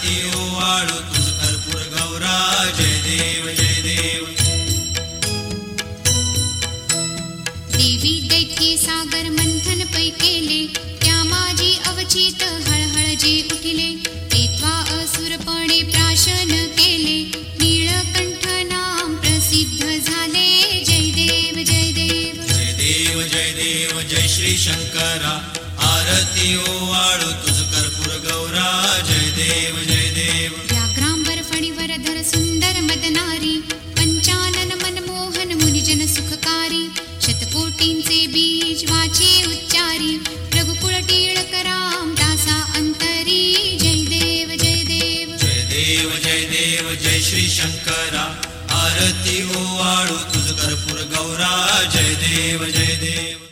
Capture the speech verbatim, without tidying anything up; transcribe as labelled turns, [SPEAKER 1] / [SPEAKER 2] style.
[SPEAKER 1] आरती ओवाळू तुझ कर्पूर गौरा जय देव जय देव
[SPEAKER 2] देवी दैत्ये सागर मंथन पै केले त्या माझी अवचित हळहळ जे उठिले ते त्वा असुरपणे प्राशन केले नीळकंठ नाम प्रसिद्ध झाले जय देव जय देव
[SPEAKER 1] जय देव जय देव जय श्री शंकरा आरती ओवाळू तुझ कर्पूर गौरा जय देव जय देव
[SPEAKER 2] व्याघ्रांबर फणीवर धर सुंदर मदनारी पंचानन मनमोहन मुनिजन सुखकारी शतकोटींचे बीज वाचे उच्चारी रघुकुळ टिळक राम दासा अंतरी जय देव जय देव
[SPEAKER 1] जय देव जय देव जय श्री शंकरा आरती ओवाळू तुझ कर्पूर गौरा जय देव जय देव